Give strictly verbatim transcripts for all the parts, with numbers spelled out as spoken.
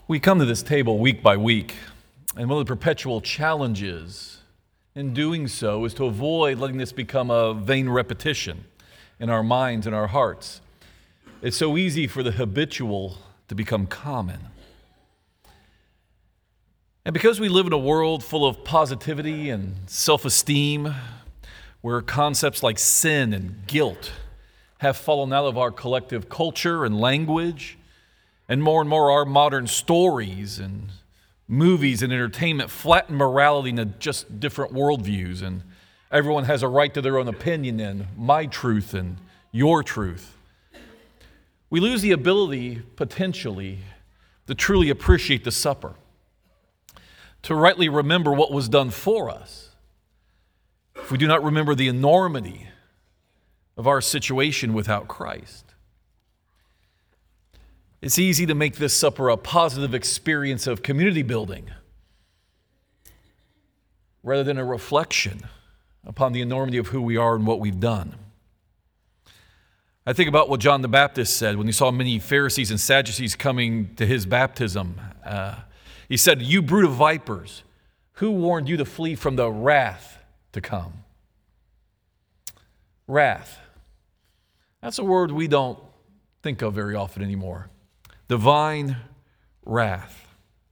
We come to this table week by week, and one of the perpetual challenges in doing so is to avoid letting this become a vain repetition in our minds and our hearts. It's so easy for the habitual to become common. And because we live in a world full of positivity and self-esteem, where concepts like sin and guilt have fallen out of our collective culture and language, and more and more our modern stories and movies and entertainment flatten morality into just different worldviews, and everyone has a right to their own opinion and my truth and your truth. We lose the ability, potentially, to truly appreciate the supper, to rightly remember what was done for us, if we do not remember the enormity of our situation without Christ. It's easy to make this supper a positive experience of community building rather than a reflection upon the enormity of who we are and what we've done. I think about what John the Baptist said when he saw many Pharisees and Sadducees coming to his baptism. Uh, he said, "You brood of vipers, who warned you to flee from the wrath to come?" Wrath. That's a word we don't think of very often anymore. Divine wrath.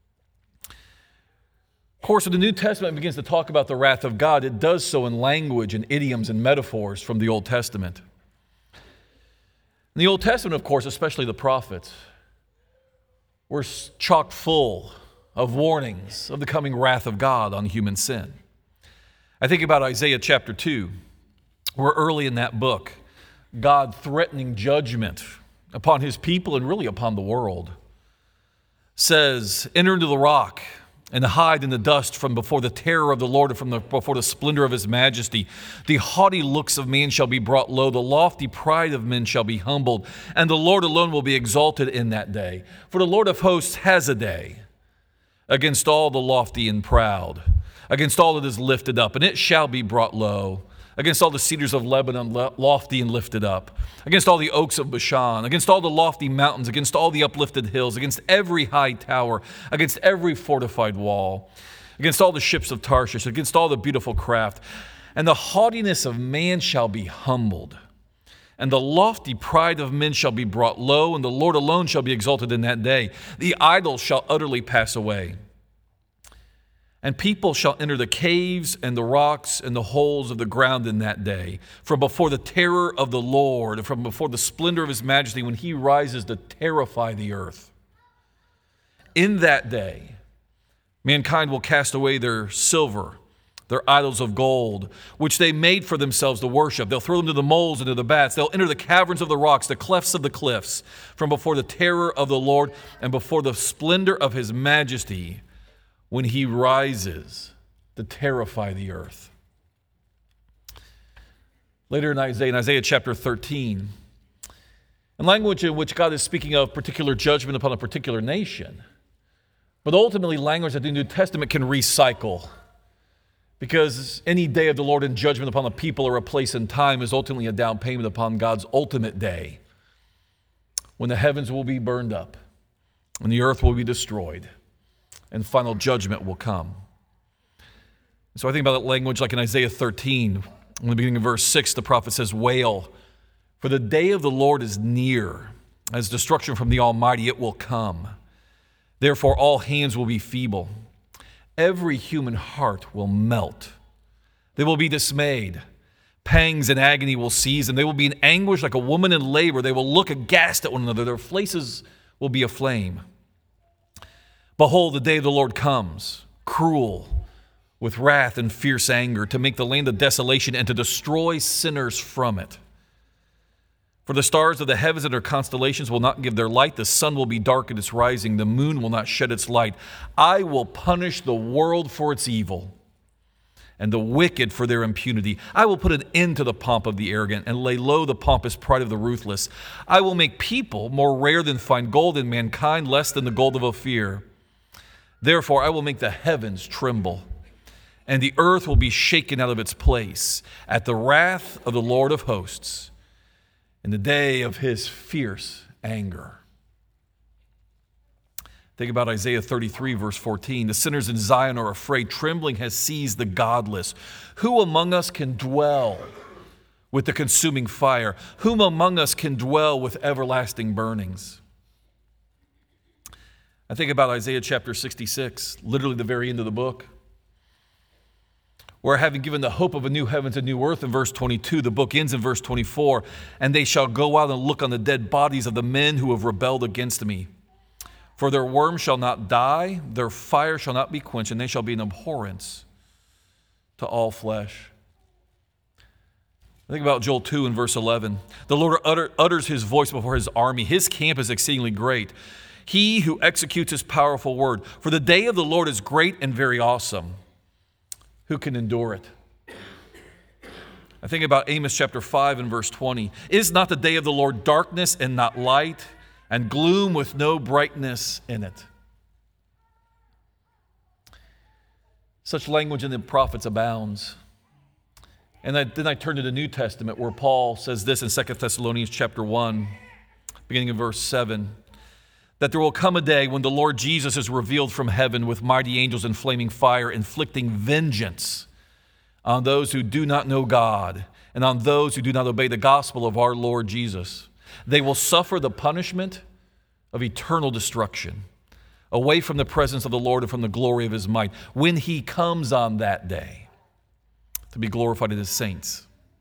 Of course, when the New Testament begins to talk about the wrath of God, it does so in language and idioms and metaphors from the Old Testament. In the Old Testament, of course, especially the prophets, were chock full of warnings of the coming wrath of God on human sin. I think about Isaiah chapter two, where early in that book, God threatening judgment upon his people and really upon the world, says, "Enter into the rock and hide in the dust from before the terror of the Lord and from the, before the splendor of his majesty. The haughty looks of man shall be brought low, the lofty pride of men shall be humbled, and the Lord alone will be exalted in that day. For the Lord of hosts has a day against all the lofty and proud, against all that is lifted up, and it shall be brought low, against all the cedars of Lebanon, lofty and lifted up, against all the oaks of Bashan, against all the lofty mountains, against all the uplifted hills, against every high tower, against every fortified wall, against all the ships of Tarshish, against all the beautiful craft. And the haughtiness of man shall be humbled, and the lofty pride of men shall be brought low, and the Lord alone shall be exalted in that day. The idols shall utterly pass away, and people shall enter the caves and the rocks and the holes of the ground in that day, from before the terror of the Lord, and from before the splendor of his majesty, when he rises to terrify the earth. In that day, mankind will cast away their silver, their idols of gold, which they made for themselves to worship. They'll throw them to the moles and to the bats. They'll enter the caverns of the rocks, the clefts of the cliffs, from before the terror of the Lord and before the splendor of his majesty, when he rises to terrify the earth." Later in Isaiah, in Isaiah chapter thirteen, in language in which God is speaking of particular judgment upon a particular nation, but ultimately language that the New Testament can recycle, because any day of the Lord in judgment upon a people or a place and time is ultimately a down payment upon God's ultimate day, when the heavens will be burned up and the earth will be destroyed, and final judgment will come. So I think about that language like in Isaiah thirteen, in the beginning of verse six, the prophet says, "Wail, for the day of the Lord is near. As destruction from the Almighty, it will come. Therefore all hands will be feeble. Every human heart will melt. They will be dismayed. Pangs and agony will seize them. They will be in anguish like a woman in labor. They will look aghast at one another. Their faces will be aflame. Behold, the day of the Lord comes, cruel, with wrath and fierce anger, to make the land a desolation and to destroy sinners from it. For the stars of the heavens and their constellations will not give their light. The sun will be dark at its rising. The moon will not shed its light. I will punish the world for its evil and the wicked for their impunity. I will put an end to the pomp of the arrogant and lay low the pompous pride of the ruthless. I will make people more rare than fine gold and mankind less than the gold of Ophir. Therefore, I will make the heavens tremble, and the earth will be shaken out of its place at the wrath of the Lord of hosts in the day of his fierce anger." Think about Isaiah thirty-three, verse fourteen. The sinners in Zion are afraid. Trembling has seized the godless. Who among us can dwell with the consuming fire? Whom among us can dwell with everlasting burnings? I think about Isaiah chapter sixty-six, literally the very end of the book, where having given the hope of a new heavens and new earth in verse twenty-two, the book ends in verse twenty-four, and they shall go out and look on the dead bodies of the men who have rebelled against me. For their worm shall not die, their fire shall not be quenched, and they shall be an abhorrence to all flesh. Think about Joel two and verse eleven. The Lord utter, utters his voice before his army. His camp is exceedingly great. He who executes his powerful word. For the day of the Lord is great and very awesome. Who can endure it? I think about Amos chapter five and verse twenty. Is not the day of the Lord darkness and not light, and gloom with no brightness in it? Such language in the prophets abounds. And I, then I turn to the New Testament, where Paul says this in Second Thessalonians chapter one, beginning in verse seven, that there will come a day when the Lord Jesus is revealed from heaven with mighty angels in flaming fire, inflicting vengeance on those who do not know God and on those who do not obey the gospel of our Lord Jesus. They will suffer the punishment of eternal destruction, away from the presence of the Lord and from the glory of his might, when he comes on that day to be glorified in his saints.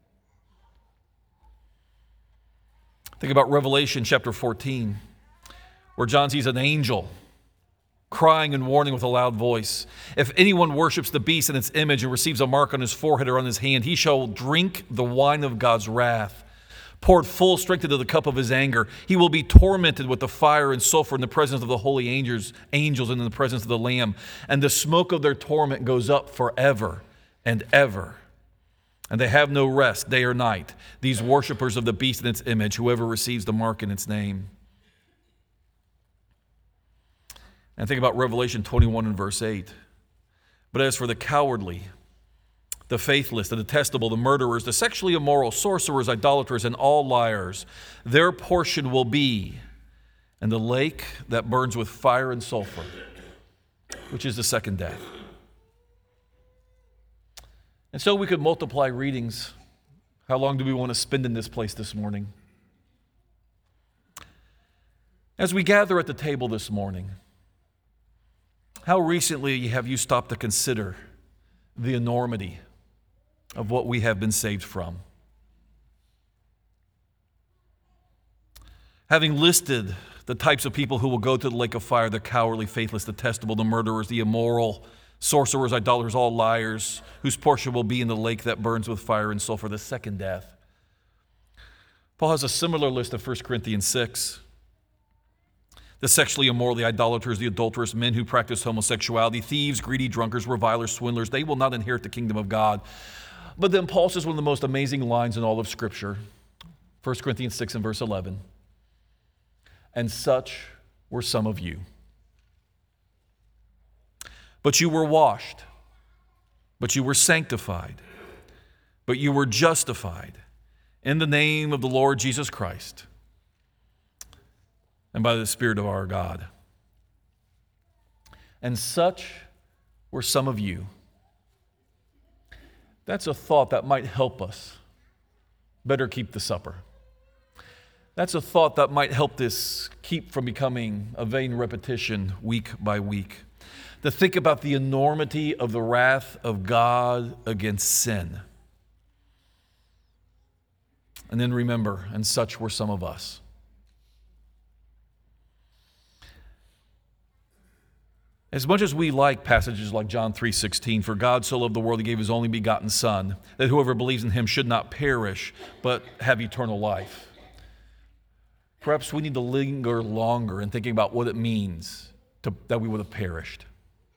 Think about Revelation chapter fourteen, where John sees an angel crying and warning with a loud voice. If anyone worships the beast and its image and receives a mark on his forehead or on his hand, he shall drink the wine of God's wrath, poured full strength into the cup of his anger. He will be tormented with the fire and sulfur in the presence of the holy angels, angels and in the presence of the Lamb. And the smoke of their torment goes up forever and ever. And they have no rest day or night, these worshipers of the beast and its image, whoever receives the mark in its name. And think about Revelation twenty-one and verse eight. But as for the cowardly, the faithless, the detestable, the murderers, the sexually immoral, sorcerers, idolaters, and all liars, their portion will be in the lake that burns with fire and sulfur, which is the second death. And so we could multiply readings. How long do we want to spend in this place this morning? As we gather at the table this morning, how recently have you stopped to consider the enormity of what we have been saved from? Having listed the types of people who will go to the lake of fire, the cowardly, faithless, detestable, the murderers, the immoral, sorcerers, idolaters, all liars, whose portion will be in the lake that burns with fire and sulfur, the second death. Paul has a similar list of First Corinthians six. The sexually immoral, the idolaters, the adulterous, men who practice homosexuality, thieves, greedy, drunkards, revilers, swindlers, they will not inherit the kingdom of God. But then Paul says one of the most amazing lines in all of Scripture, First Corinthians six and verse eleven. And such were some of you. But you were washed, but you were sanctified, but you were justified in the name of the Lord Jesus Christ and by the Spirit of our God. And such were some of you. That's a thought that might help us better keep the supper. That's a thought that might help this keep from becoming a vain repetition week by week. To think about the enormity of the wrath of God against sin. And then remember, and such were some of us. As much as we like passages like John three sixteen, for God so loved the world, he gave his only begotten Son, that whoever believes in him should not perish, but have eternal life. Perhaps we need to linger longer in thinking about what it means to, that we would have perished.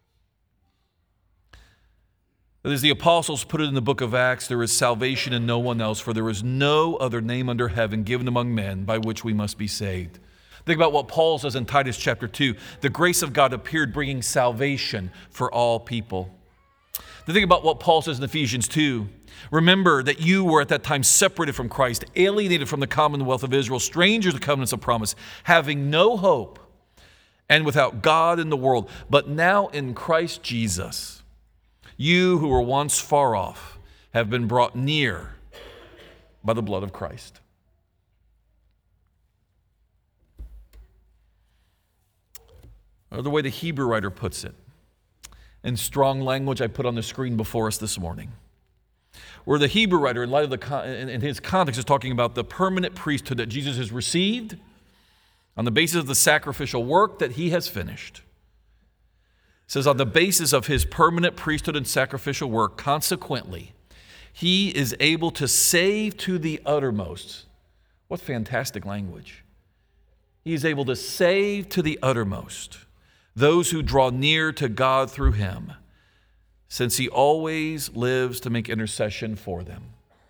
As the apostles put it in the book of Acts, there is salvation in no one else, for there is no other name under heaven given among men by which we must be saved. Think about what Paul says in Titus chapter two. The grace of God appeared, bringing salvation for all people. Then think about what Paul says in Ephesians two. Remember that you were at that time separated from Christ, alienated from the commonwealth of Israel, strangers to covenants of promise, having no hope and without God in the world. But now in Christ Jesus, you who were once far off have been brought near by the blood of Christ. Or the way the Hebrew writer puts it, in strong language I put on the screen before us this morning, where the Hebrew writer, in light of the in his context, is talking about the permanent priesthood that Jesus has received on the basis of the sacrificial work that he has finished. It says, on the basis of his permanent priesthood and sacrificial work, consequently, he is able to save to the uttermost. What fantastic language. He is able to save to the uttermost those who draw near to God through him, since he always lives to make intercession for them.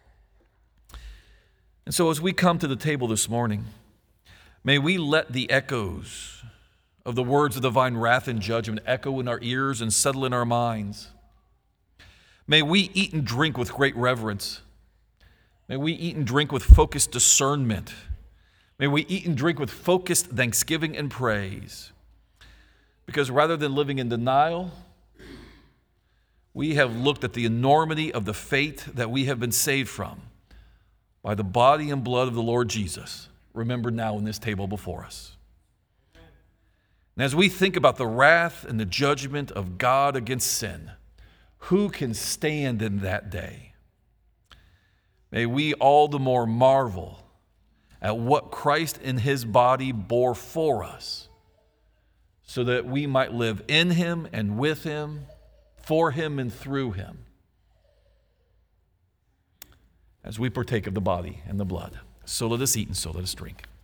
And so as we come to the table this morning, may we let the echoes of the words of divine wrath and judgment echo in our ears and settle in our minds. May we eat and drink with great reverence. May we eat and drink with focused discernment. May we eat and drink with focused thanksgiving and praise. Because rather than living in denial, we have looked at the enormity of the fate that we have been saved from by the body and blood of the Lord Jesus, remembered now in this table before us. And as we think about the wrath and the judgment of God against sin, who can stand in that day? May we all the more marvel at what Christ in his body bore for us, so that we might live in him and with him, for him and through him, as we partake of the body and the blood. So let us eat and so let us drink.